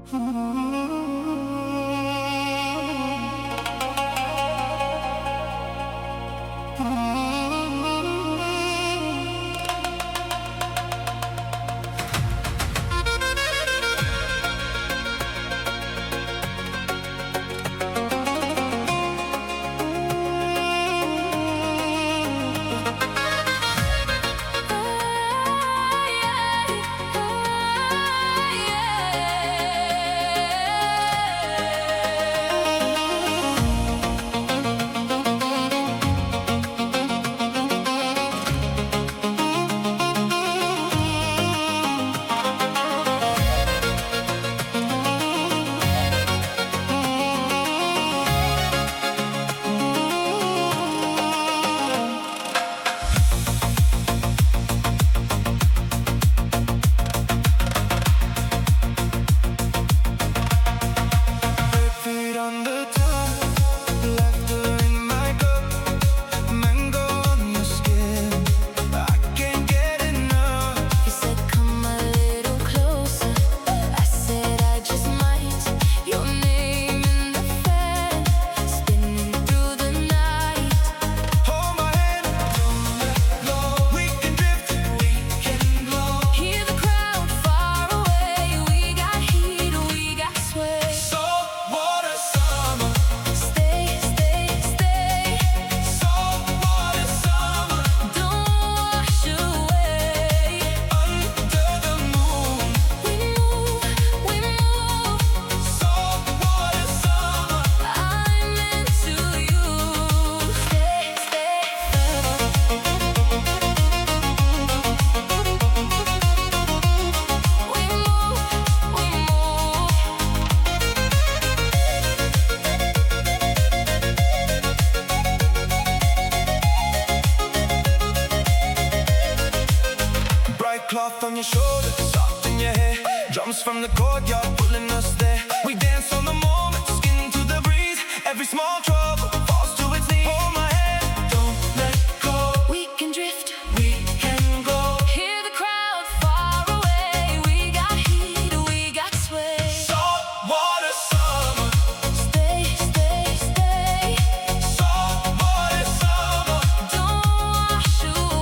Cloth on your shoulder, soft in your hair. Drums from the courtyard pulling us there. We dance on the moment, skin to the breeze. Every small trouble falls to its knees. Hold my hand, don't let go. We can drift, we can go. Hear the crowd far away. We got heat, we got sway. Salt water summer. Stay, stay, stay. Salt water summer. Don't wash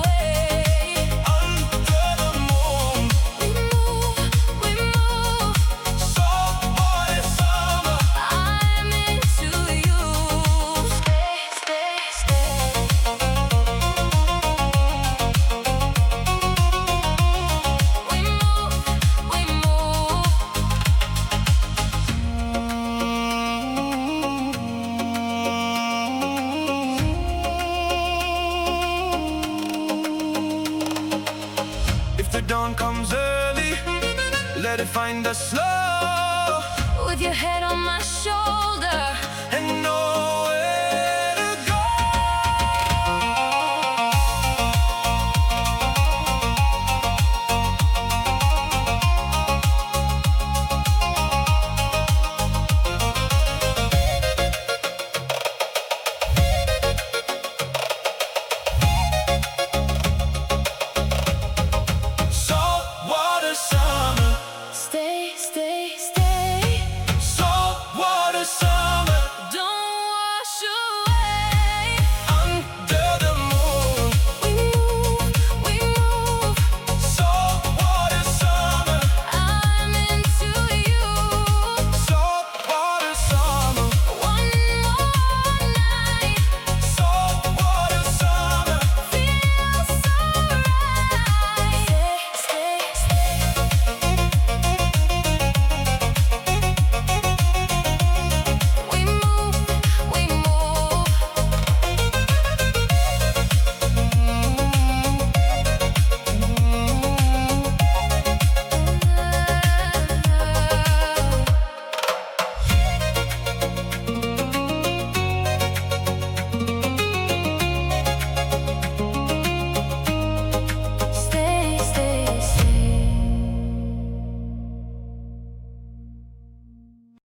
away. Under the moon. We move. Salt water summer. I'm into you. Stay, stay, stay. We move, we move. If the dawn comes early, let it find us slow. With your head on my shoulder. And know